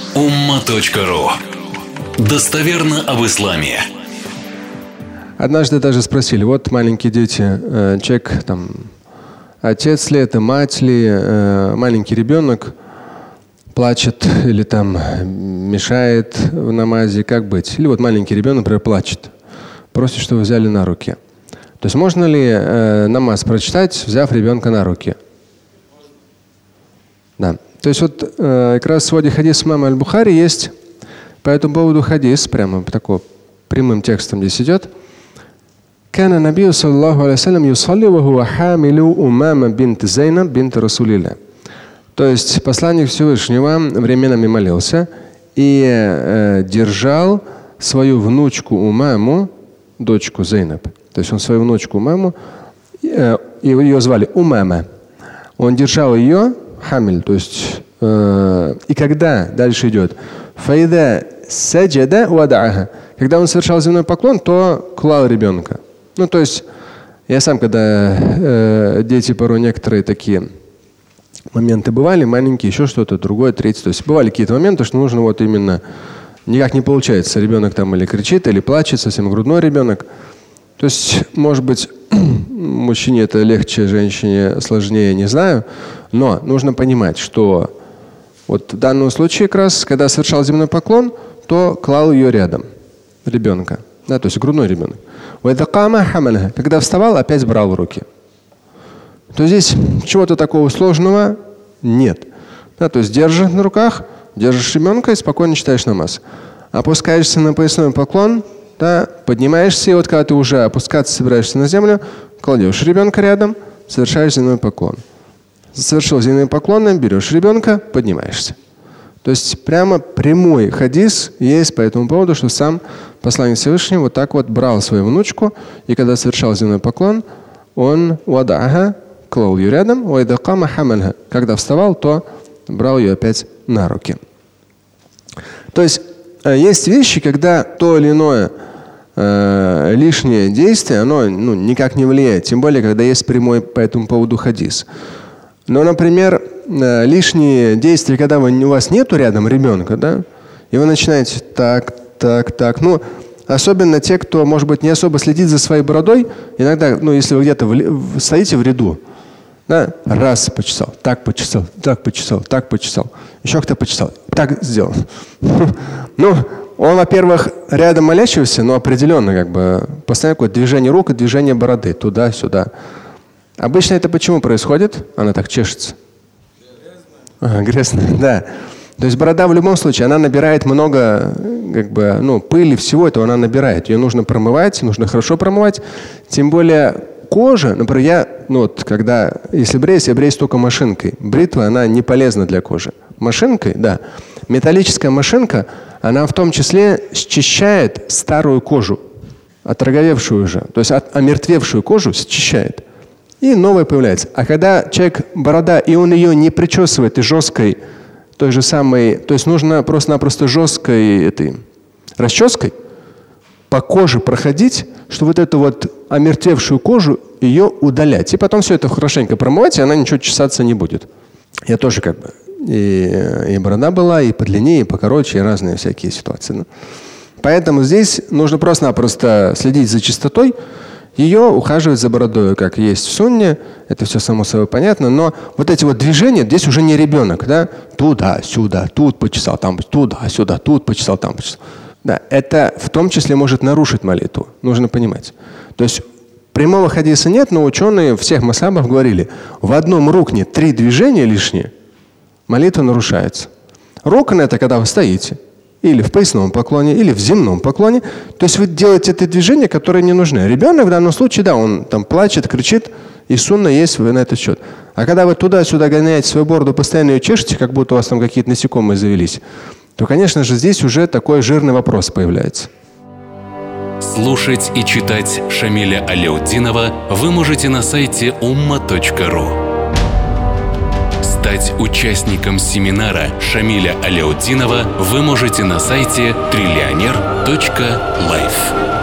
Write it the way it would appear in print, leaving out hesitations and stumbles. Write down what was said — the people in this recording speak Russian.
umma.ru. Достоверно об исламе. Однажды даже спросили, вот маленькие дети, человек там, отец ли это, мать ли, маленький ребенок плачет или там мешает в намазе, как быть? Или вот маленький ребенок, например, плачет, просит, чтобы взяли на руки. То есть можно ли намаз прочитать, взяв ребенка на руки? Да. То есть вот как раз в своде хадис имама Аль-Бухари есть по этому поводу хадис, прямо такой прямым текстом здесь идет. كان النبي صلى الله عليه وسلم يصلي وهو حامل أمامة بنت زينب بنت رسول الله. То есть посланник Всевышнего временами молился и держал свою внучку Умаму, дочку Зейнаб. То есть он свою внучку Умаму, ее звали Умама. Он держал ее, хамиль, то есть и когда дальше идет, фаида саджада вадааха. Когда он совершал земной поклон, то клал ребенка. Ну, то есть я сам, когда дети порой некоторые такие моменты бывали, маленькие, еще что-то, другое, третье. То есть бывали какие-то моменты, что нужно вот именно, никак не получается. Ребенок там или кричит, или плачет, совсем грудной ребенок. То есть, может быть, мужчине это легче, женщине сложнее, не знаю. Но нужно понимать, что вот в данном случае как раз, когда совершал земной поклон, то клал ее рядом, ребенка. Да, то есть грудной ребенок. Когда вставал, опять брал в руки. То здесь чего-то такого сложного нет. Да, то есть держишь на руках, держишь ребенка и спокойно читаешь намаз. Опускаешься на поясной поклон, да, поднимаешься, и вот когда ты уже опускаться собираешься на землю, кладешь ребенка рядом, совершаешь земной поклон. Совершил земной поклон, берешь ребенка, поднимаешься. То есть прямо прямой хадис есть по этому поводу, что сам посланник Всевышнего вот так вот брал свою внучку, и когда совершал земной поклон, он вадааха, клал ее рядом, вайдакама хамальха. Когда вставал, то брал ее опять на руки. То есть есть вещи, когда то или иное лишнее действие, оно никак не влияет, тем более, когда есть прямой по этому поводу хадис. Но, например, лишние действия, когда у вас нету рядом ребенка, да, и вы начинаете так. Ну, особенно те, кто, может быть, не особо следит за своей бородой, иногда, если вы где-то стоите в ряду, да, раз почесал, так почесал, так почесал, так почесал, еще кто-то почесал, так сделал. Ну, он, во-первых, рядом молящегося, но определенно как бы постоянно какое-то движение рук и движение бороды туда-сюда. Обычно это почему происходит? Она так чешется. Грязно, да. То есть борода в любом случае, она набирает много, пыли, всего этого она набирает. Ее нужно промывать, нужно хорошо промывать. Тем более кожа, например, если бреюсь, я бреюсь только машинкой. Бритва, она не полезна для кожи. Машинкой, да. Металлическая машинка, она в том числе счищает старую кожу, отроговевшую уже. То есть омертвевшую кожу счищает. И новая появляется. А когда человек борода, и он ее не причесывает и жесткой, той же самой, то есть нужно просто-напросто жесткой расческой по коже проходить, чтобы вот эту вот омертвевшую кожу ее удалять. И потом все это хорошенько промывать, и она ничего чесаться не будет. Я тоже и борода была, и подлиннее, и покороче, и разные всякие ситуации. Поэтому здесь нужно просто-напросто следить за чистотой, ее ухаживать за бородой, как есть в сунне, это все само собой понятно, но вот эти вот движения, здесь уже не ребенок, да, туда-сюда, тут почесал, там, туда-сюда, тут почесал, там почесал. Да, это в том числе может нарушить молитву, нужно понимать. То есть прямого хадиса нет, но ученые всех масхабов говорили, в одном рукне 3 движения лишние, молитва нарушается. Рукн – это когда вы стоите, или в поясном поклоне, или в земном поклоне. То есть вы делаете это движения, которые не нужны. Ребенок в данном случае, да, он там плачет, кричит, и сунна есть вы на этот счет. А когда вы туда-сюда гоняете свою бороду, постоянно ее чешете, как будто у вас там какие-то насекомые завелись, то, конечно же, здесь уже такой жирный вопрос появляется. Слушать и читать Шамиля Аляутдинова вы можете на сайте umma.ru. Стать участником семинара Шамиля Аляутдинова вы можете на сайте trillioner.life.